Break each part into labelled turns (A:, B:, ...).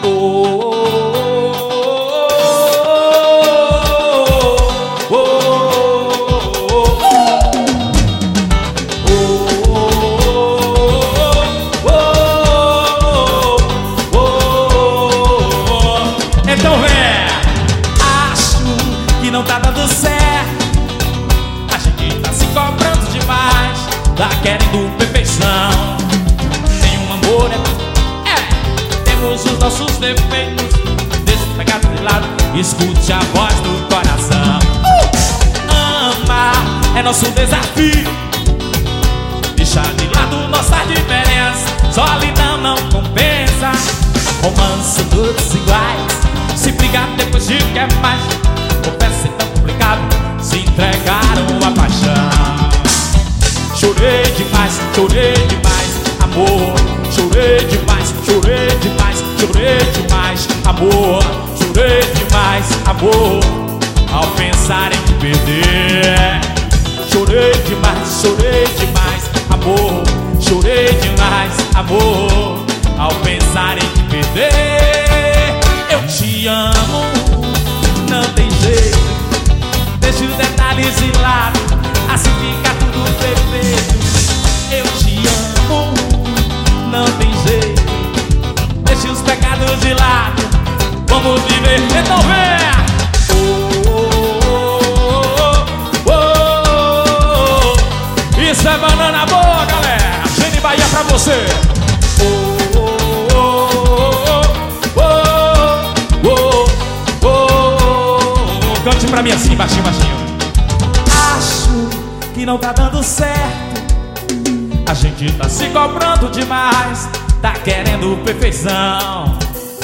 A: Então vem. Acho que não tá dando certo. A gente tá se cobrando demais, tá querendo perfeição. Nenhum amor temos os nossos defeitos. Deixa o pecado de lado, escute a voz do coração. Amar é nosso desafio. Deixar de lado nossa diferença. Solidão não compensa. Romance todos iguais. Se brigar depois de quer mais. Confessa ser tão complicado. Se entregaram a paixão. Chorei demais, amor. Chorei demais, amor. Chorei demais, amor, ao pensar em te perder. Chorei demais, amor. Chorei demais, amor, ao pensar em te perder. Eu te amo, não tem jeito. Deixa os detalhes de lado, assim fica tudo perfeito. Eu te amo, não tem jeito. Deixa os pecados de lado, vamos viver. Então vem! Isso é banana boa, galera. Gene Bahia pra você. Cante pra mim assim, baixinho, baixinho. Acho que não tá dando certo. A gente tá se cobrando demais, tá querendo perfeição.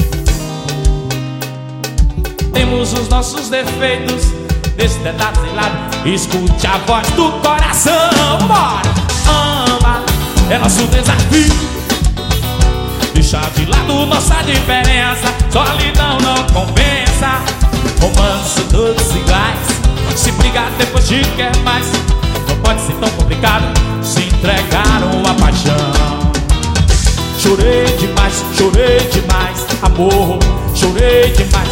A: Temos os nossos defeitos. Deixa os detalhes de lado, escute a voz do coração. Bora! Ama é nosso desafio. Deixar de lado nossa diferença. Solidão não compensa. Romance todos iguais. Se brigar depois de quer mais. Não pode ser tão complicado. Se entregaram a paixão. Chorei demais, amor. Chorei demais,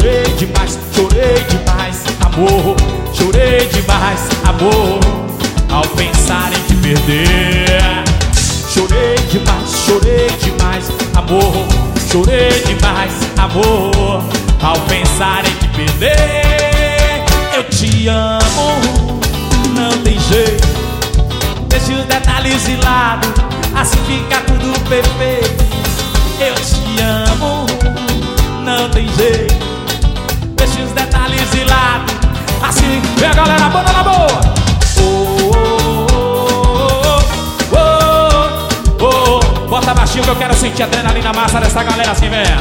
A: amor. Chorei demais, amor, ao pensar em te perder. Chorei demais, amor. Chorei demais, amor, ao pensar em te perder. Eu te amo, não tem jeito. Deixa os detalhes de lado, assim fica tudo perfeito. Eu te amo, não tem jeito. Deixa os detalhes de lado, assim vem a galera, banda na boa. Bota baixinho que eu quero sentir a adrenalina massa dessa galera assim, velho.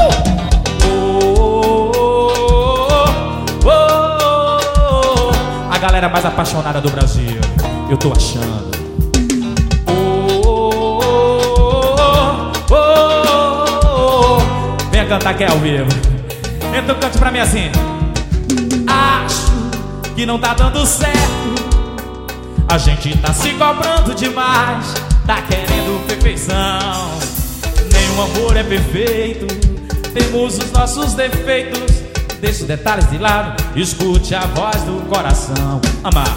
A: A galera mais apaixonada do Brasil, eu tô achando. Venha cantar que é ao vivo. Então cante pra mim assim. Acho que não tá dando certo. A gente tá se cobrando demais, tá querendo perfeição. Nenhum amor é perfeito. Temos os nossos defeitos. Deixa os detalhes de lado, escute a voz do coração. Amar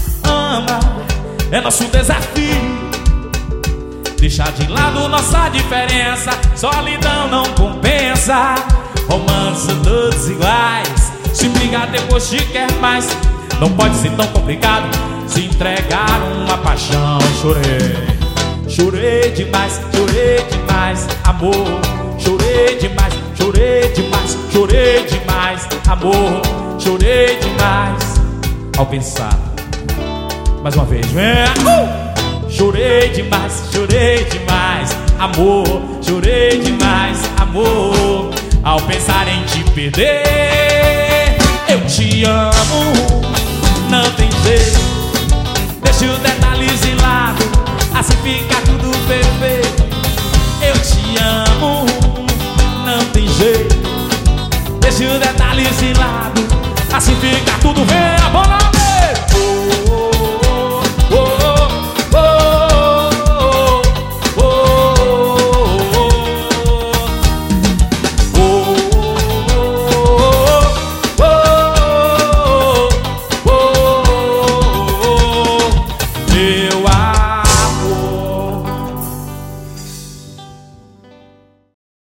A: é nosso desafio. Deixar de lado nossa diferença. Solidão não compensa. Romance todos iguais. Se brigar depois de quer mais. Não pode ser tão complicado. Se entregar uma paixão. Chorei demais, amor. Chorei demais, amor. Chorei demais ao pensar. Mais uma vez, vem. Chorei demais, amor. Chorei demais, amor, ao pensar em te perder. Eu te amo, não tem jeito. Deixa os detalhes de lado, assim fica tudo perfeito.